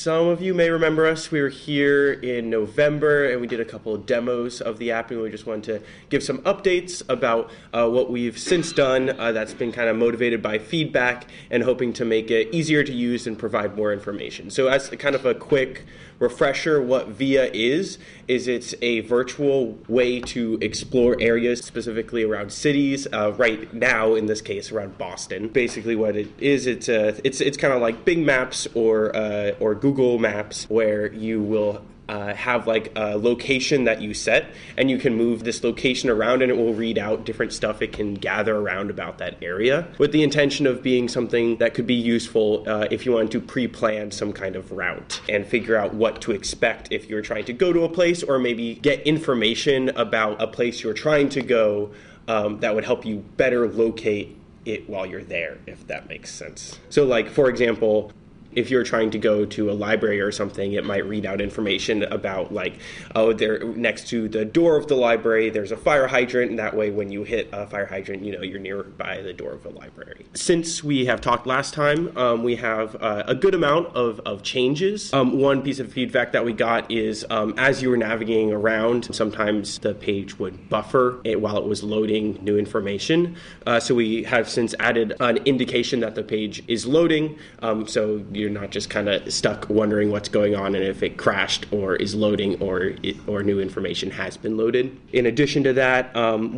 Some of you may remember us. We were here in November and we did a couple of demos of the app, and we just wanted to give some updates about what we've since done that's been kind of motivated by feedback and hoping to make it easier to use and provide more information. So as kind of a quick refresher, what VIA is it's a virtual way to explore areas specifically around cities, right now in this case around Boston. Basically what it is, it's kind of like Bing Maps or Google Maps, where you will have like a location that you set, and you can move this location around and it will read out different stuff it can gather around about that area, with the intention of being something that could be useful if you want to pre-plan some kind of route and figure out what to expect if you're trying to go to a place, or maybe get information about a place you're trying to go that would help you better locate it while you're there, if that makes sense. So like, for example, if you're trying to go to a library or something, it might read out information about like, oh, there next to the door of the library, there's a fire hydrant, and that way when you hit a fire hydrant, you know you're nearby the door of the library. Since we have talked last time, we have a good amount of changes. One piece of feedback that we got is as you were navigating around, sometimes the page would buffer while it was loading new information. So we have since added an indication that the page is loading, so you're not just kind of stuck wondering what's going on and if it crashed or is loading or new information has been loaded. In addition to that,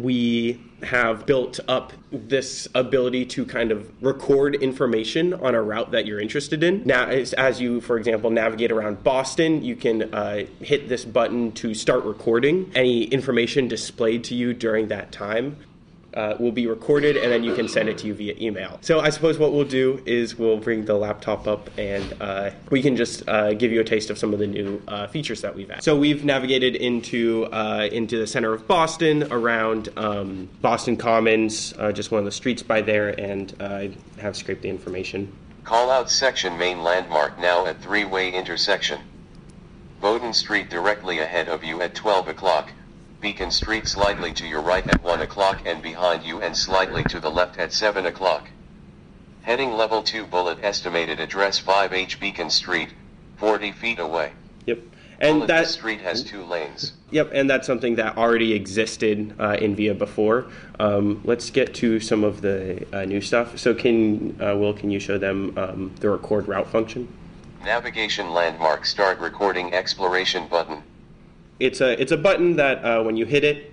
we have built up this ability to kind of record information on a route that you're interested in. Now, as you, for example, navigate around Boston, you can hit this button to start recording. Any information displayed to you during that time will be recorded, and then you can send it to you via email. So I suppose what we'll do is we'll bring the laptop up, and we can just give you a taste of some of the new features that we've added. So we've navigated into the center of Boston, around Boston Commons, just one of the streets by there, and have scraped the information. Call out section main landmark now at three-way intersection. Bowdoin Street directly ahead of you at 12 o'clock. Beacon Street slightly to your right at 1 o'clock and behind you and slightly to the left at 7 o'clock. Heading level 2 bullet estimated address 5H Beacon Street, 40 feet away. Yep. And bullet, that this street has 2 lanes. Yep, and that's something that already existed in VIA before. Let's get to some of the new stuff. So Will, can you show them the record route function? Navigation landmark start recording exploration button. It's a button that when you hit it,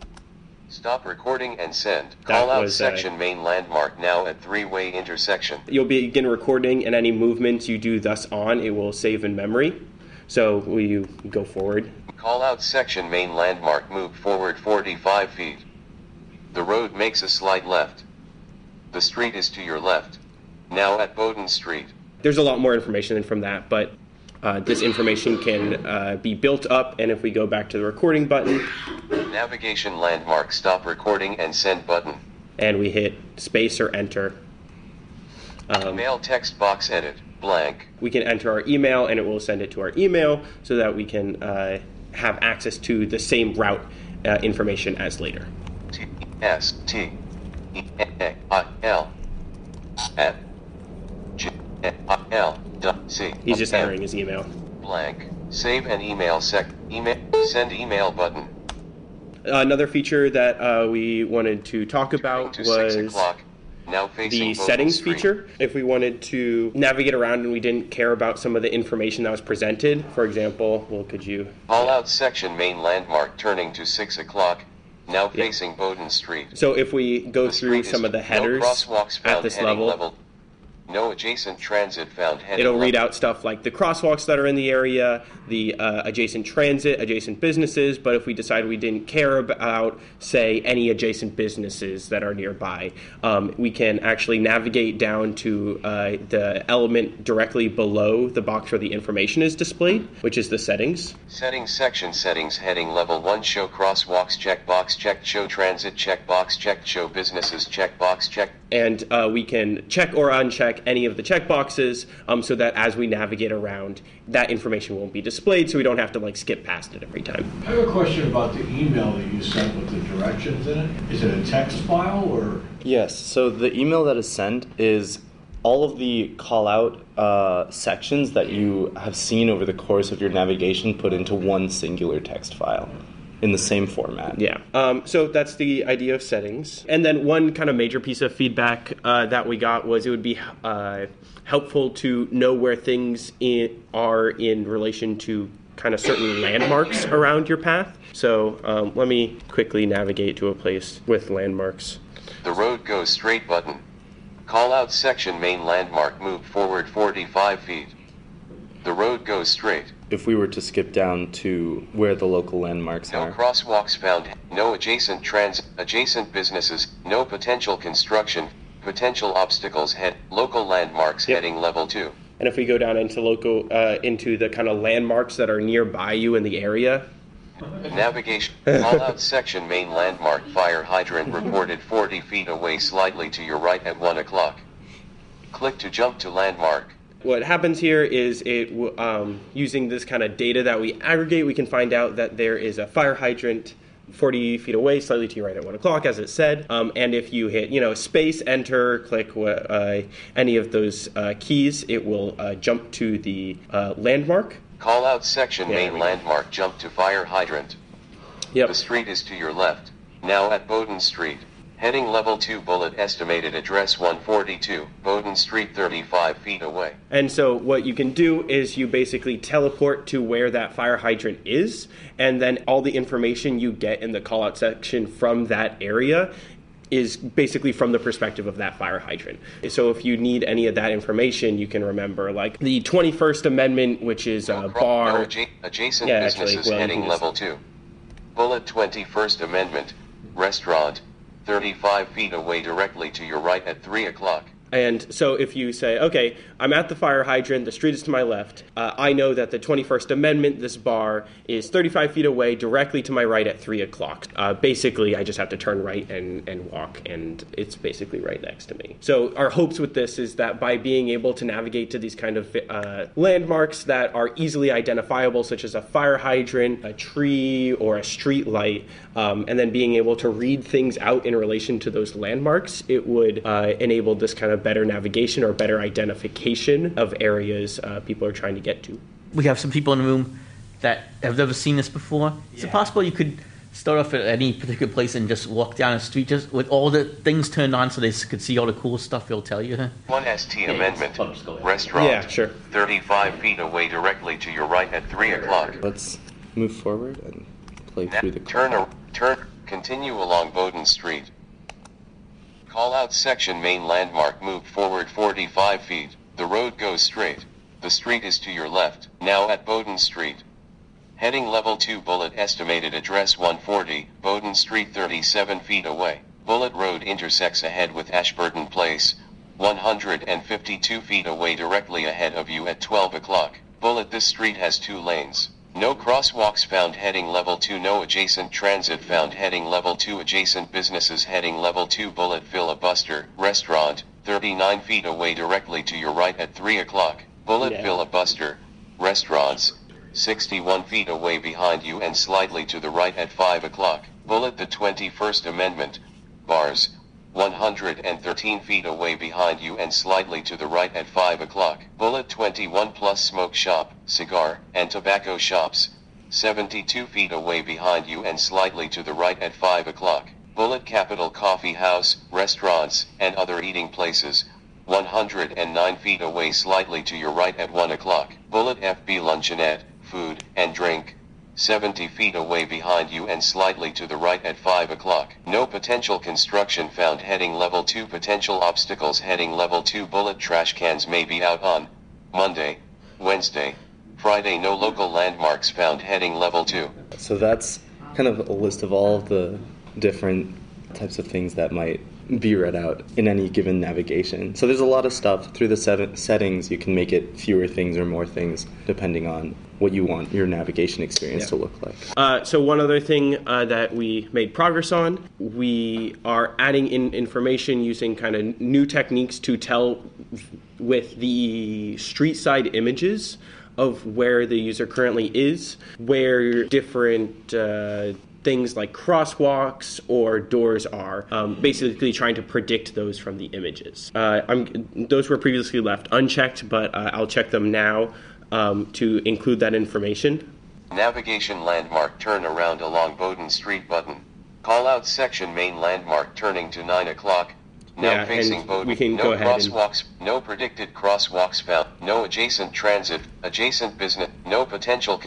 stop recording and send. Call out section main landmark now at three-way intersection. You'll begin recording, and any movements you do thus on, it will save in memory. So will you go forward? Call out section main landmark move forward 45 feet. The road makes a slight left. The street is to your left. Now at Bowdoin Street. There's a lot more information from that, but this information can be built up, and if we go back to the recording button, navigation landmark stop recording and send button, and we hit space or enter. Email text box edit blank. We can enter our email, and it will send it to our email so that we can have access to the same route information as later. TSTEL@gmail.com. He's just entering his email. Blank. Save an email send email button. Another feature that we wanted to talk about was now the settings feature. If we wanted to navigate around and we didn't care about some of the information that was presented, for example, could you... Call out section main landmark turning to 6 o'clock, now facing Bowdoin Street. So if we go through some of the headers at this level, no adjacent transit found. It'll read out stuff like the crosswalks that are in the area, the adjacent transit, adjacent businesses, but if we decide we didn't care about, say, any adjacent businesses that are nearby, we can actually navigate down to the element directly below the box where the information is displayed, which is the settings. Settings section settings heading level 1 show crosswalks checkbox checked, show transit checkbox checked, show businesses checkbox checked. And we can check or uncheck any of the checkboxes so that as we navigate around, that information won't be displayed, so we don't have to skip past it every time. I have a question about the email that you sent with the directions in it. Is it a text file or? Yes, so the email that is sent is all of the call-out sections that you have seen over the course of your navigation put into one singular text file in the same format. Yeah. So that's the idea of settings. And then one kind of major piece of feedback that we got was it would be helpful to know where things are in relation to kind of certain landmarks around your path. So let me quickly navigate to a place with landmarks. The road goes straight button. Call out section main landmark move forward 45 feet. The road goes straight. If we were to skip down to where the local landmarks No are. crosswalks found, no adjacent adjacent businesses, no potential construction, potential obstacles local landmarks heading level 2. And if we go down into into the kind of landmarks that are nearby you in the area. Navigation, call out section main landmark fire hydrant reported 40 feet away slightly to your right at 1 o'clock. Click to jump to landmark. What happens here is using this kind of data that we aggregate, we can find out that there is a fire hydrant 40 feet away, slightly to your right at 1 o'clock, as it said. And if you hit, space, enter, click any of those keys, it will jump to the landmark. Call out section main landmark jump to fire hydrant. Yep. The street is to your left. Now at Bowden Street. Heading level 2 bullet estimated address 142, Bowden Street 35 feet away. And so what you can do is you basically teleport to where that fire hydrant is, and then all the information you get in the call-out section from that area is basically from the perspective of that fire hydrant. So if you need any of that information, you can remember, like, the 21st Amendment, which is a bar. Adjacent businesses heading level 2. Bullet 21st Amendment, restaurant, 35 feet away directly to your right at 3 o'clock. And so if you say, okay, I'm at the fire hydrant, the street is to my left, I know that the 21st Amendment, this bar, is 35 feet away directly to my right at 3 o'clock. Basically, I just have to turn right and walk, and it's basically right next to me. So our hopes with this is that by being able to navigate to these kind of landmarks that are easily identifiable, such as a fire hydrant, a tree, or a street light, and then being able to read things out in relation to those landmarks, it would enable this kind of better navigation or better identification of areas people are trying to get to. We have some people in the room that have never seen this before. Is it possible you could start off at any particular place and just walk down the street just with all the things turned on so they could see all the cool stuff they'll tell you? 1 ST Amendment, restaurant, Yeah, sure. 35 feet away directly to your right at 3 o'clock. Let's move forward and play through the Continue along Bowden Street. Call out section main landmark move forward 45 feet. The road goes straight. The street is to your left. Now at Bowden Street. Heading level 2 bullet estimated address 140, Bowden Street 37 feet away. Bullet Road intersects ahead with Ashburton Place, 152 feet away directly ahead of you at 12 o'clock. Bullet this street has 2 lanes. No crosswalks found heading level 2. No adjacent transit found heading level 2. Adjacent businesses heading level 2. Bullet Filibuster, restaurant, 39 feet away directly to your right at 3 o'clock. Bullet Filibuster, restaurants, 61 feet away behind you and slightly to the right at 5 o'clock. Bullet the 21st Amendment, bars, 113 feet away behind you and slightly to the right at 5 o'clock. Bullet 21 plus smoke shop, cigar, and tobacco shops, 72 feet away behind you and slightly to the right at 5 o'clock. Bullet Capital Coffee House, restaurants, and other eating places, 109 feet away slightly to your right at 1 o'clock. Bullet FB Luncheonette, food, and drink, 70 feet away behind you and slightly to the right at 5 o'clock. No potential construction found heading level 2. Potential obstacles heading level 2. Bullet trash cans may be out on Monday, Wednesday, Friday. No local landmarks found heading level 2. So that's kind of a list of all of the different types of things that might be read out in any given navigation. So there's a lot of stuff. Through the settings, you can make it fewer things or more things depending on what you want your navigation experience to look like. So one other thing that we made progress on, we are adding in information using kind of new techniques to tell with the street side images of where the user currently is, where different things like crosswalks or doors are, basically trying to predict those from the images. Those were previously left unchecked, but I'll check them now to include that information. Navigation landmark turn around along Bowdoin Street button. Call out section main landmark turning to 9 o'clock. Now Yeah, facing and Bowdoin. we can No go ahead and- crosswalks. No predicted crosswalks found. No adjacent transit. Adjacent business. No potential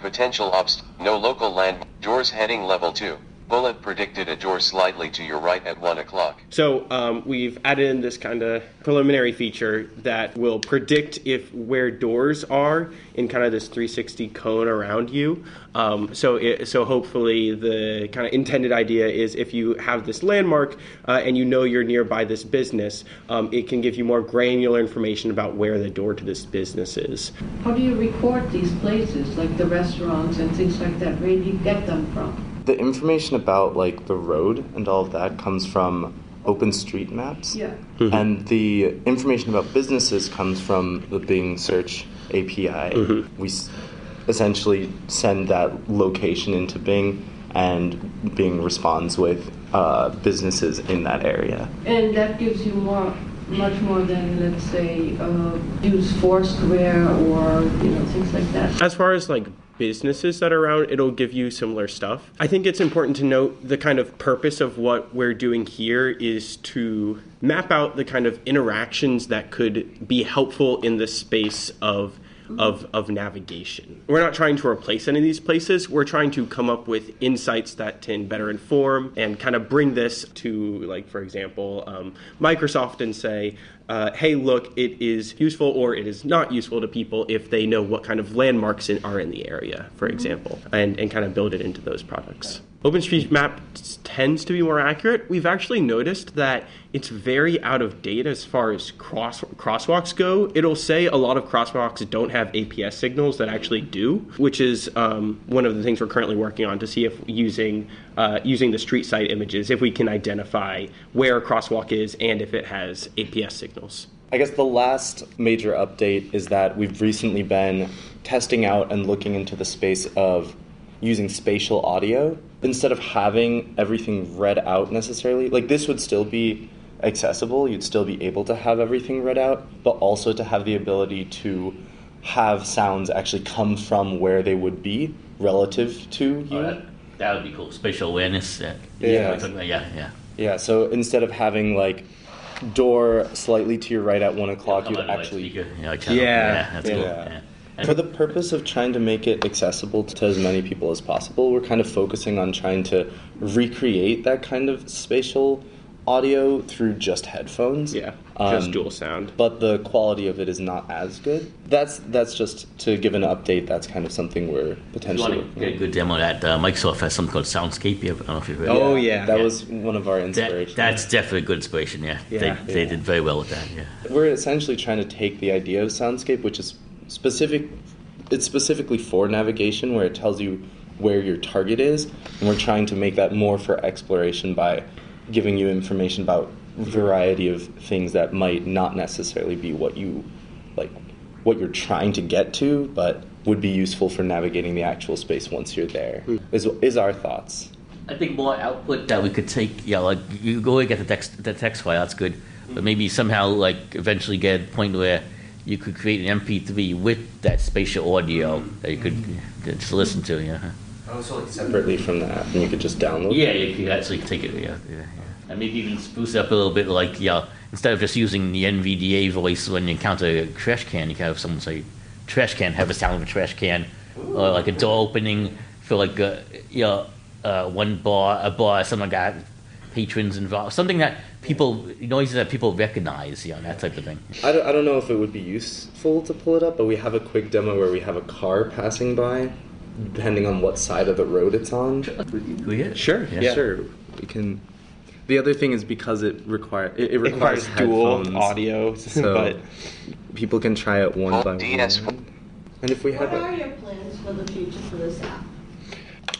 no local land. Doors heading level 2. Bullet predicted a door slightly to your right at 1 o'clock. So we've added in this kind of preliminary feature that will predict where doors are in kind of this 360 cone around you. So hopefully the kind of intended idea is if you have this landmark and you know you're nearby this business, it can give you more granular information about where the door to this business is. How do you record these places, like the restaurants and things like that? Where do you get them from? The information about like the road and all of that comes from OpenStreetMaps. Yeah. Mm-hmm. And the information about businesses comes from the Bing Search API. Mm-hmm. We essentially send that location into Bing, and Bing responds with businesses in that area. And that gives you much more than, let's say, use Foursquare or things like that. As far as like businesses that are around, it'll give you similar stuff. I think it's important to note the kind of purpose of what we're doing here is to map out the kind of interactions that could be helpful in the space of navigation. We're not trying to replace any of these places. We're trying to come up with insights that can better inform and kind of bring this to, like, for example, Microsoft and say, hey, look, it is useful or it is not useful to people if they know what kind of landmarks are in the area, for example, and kind of build it into those products. OpenStreetMap tends to be more accurate. We've actually noticed that it's very out of date as far as crosswalks go. It'll say a lot of crosswalks don't have APS signals that actually do, which is one of the things we're currently working on to see if using the street side images, if we can identify where a crosswalk is and if it has APS signals. I guess the last major update is that we've recently been testing out and looking into the space of using spatial audio instead of having everything read out necessarily. Like, this would still be accessible, you'd still be able to have everything read out, but also to have the ability to have sounds actually come from where they would be relative to you. That would be cool. Spatial awareness. Yeah, so instead of having like door slightly to your right at 1 o'clock, you'd actually... That's cool. Yeah. For the purpose of trying to make it accessible to as many people as possible, we're kind of focusing on trying to recreate that kind of spatial audio through just headphones. Yeah, just dual sound. But the quality of it is not as good. That's just to give an update. That's kind of something we're potentially... If you want to get a good demo of that, Microsoft has something called Soundscape. I don't know if you've heard of it. Oh, yeah. That was one of our inspirations. That's definitely good inspiration, yeah. They did very well with that, yeah. We're essentially trying to take the idea of Soundscape, which is specifically for navigation, where it tells you where your target is, and we're trying to make that more for exploration by giving you information about a variety of things that might not necessarily be what you're trying to get to, but would be useful for navigating the actual space once you're there. Is our thoughts. I think more output that we could take, like you go and get the text file, that's good, but maybe somehow like eventually get a point where you could create an MP3 with that spatial audio that you could just listen to, yeah. Also, like separately from the app, and you could just download. Yeah, you could actually take it, yeah. And maybe even spruce it up a little bit, like, instead of just using the NVDA voice when you encounter a trash can, you can have someone say, trash can, have a sound of a trash can, or like a door opening for like, one bar, something like that, patrons involved, something that noises that people recognize, that type of thing. I don't know if it would be useful to pull it up, but we have a quick demo where we have a car passing by, depending on what side of the road it's on. Sure. Sure. We can. The other thing is because it requires dual headphones, audio, so but people can try it one by DS. one. And if we have What are your plans for the future for this app?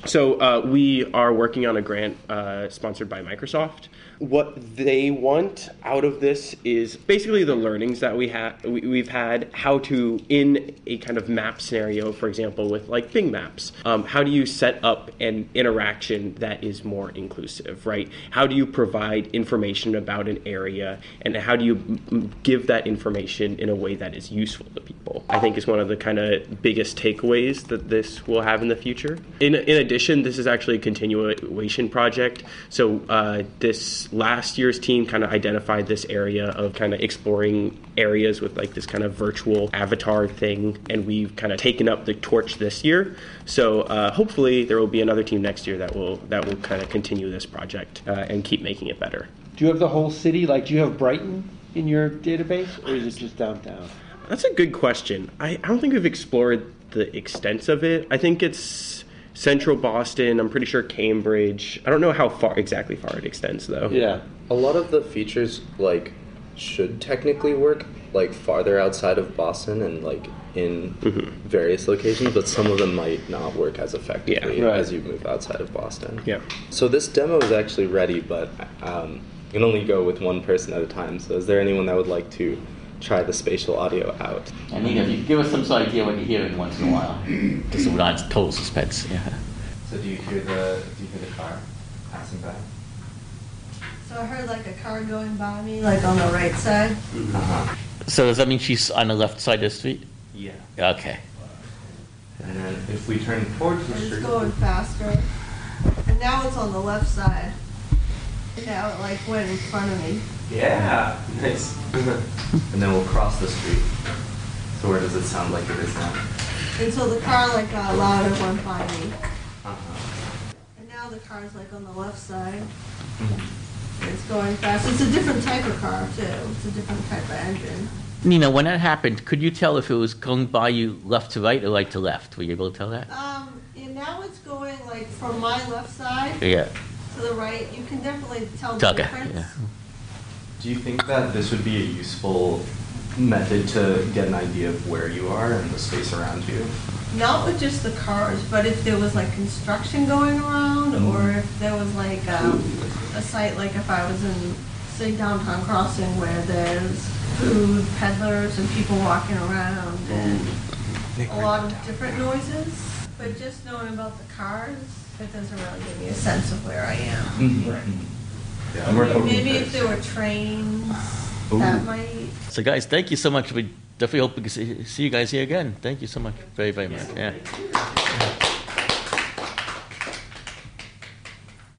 So we are working on a grant sponsored by Microsoft. What they want out of this is basically the learnings that we've had, how to, in a kind of map scenario, for example, with like Bing Maps, how do you set up an interaction that is more inclusive, right? How do you provide information about an area, and how do you give that information in a way that is useful to people? I think is one of the kind of biggest takeaways that this will have in the future. In addition, this is actually a continuation project. So this last year's team kind of identified this area of kind of exploring areas with like this kind of virtual avatar thing, and we've kind of taken up the torch this year. So hopefully there will be another team next year that will kind of continue this project and keep making it better. Do you have the whole city? Like, do you have Brighton in your database, or is it just downtown? That's a good question. I don't think we've explored the extents of it. I think it's central Boston. I'm pretty sure Cambridge. I don't know how exactly far it extends, though. Yeah. A lot of the features, like, should technically work, like, farther outside of Boston and, like, in various locations, but some of them might not work as effectively as you move outside of Boston. Yeah. So this demo is actually ready, but you can only go with one person at a time. So is there anyone that would like to try the spatial audio out? And Nina, if you give us some sort of idea what you're hearing once in a while, just so we're not in total suspense. Yeah. So do you hear the car passing by? So I heard like a car going by me, like on the right side. Uh-huh. So does that mean she's on the left side of the street? Yeah. Okay. And then if we turn towards the It's street, going faster. And now it's on the left side. Now it like went in front of me. yeah, nice. And then we'll cross the street. So where does it sound like it is now? And so the car like got louder, went by me. Uh-huh. And now the car's like on the left side. It's going fast. It's a different type of car too. It's a different type of engine. Nina, when that happened, could you tell if it was going by you left to right or right to left? Were you able to tell that? And now it's going like from my left side Yeah. to the right. You can definitely tell the Okay. difference. Yeah. Do you think that this would be a useful method to get an idea of where you are and the space around you? Not with just the cars, but if there was like construction going around, or if there was like a site, like if I was in, say, downtown Crossing, where there's food peddlers and people walking around and a lot of different noises. But just knowing about the cars, it doesn't really give me a sense of where I am. Yeah, and we're hoping Maybe if that- there were trains, that might. So guys, thank you so much. We definitely hope we can see you guys here again. Thank you so much. Very, very much. Yeah.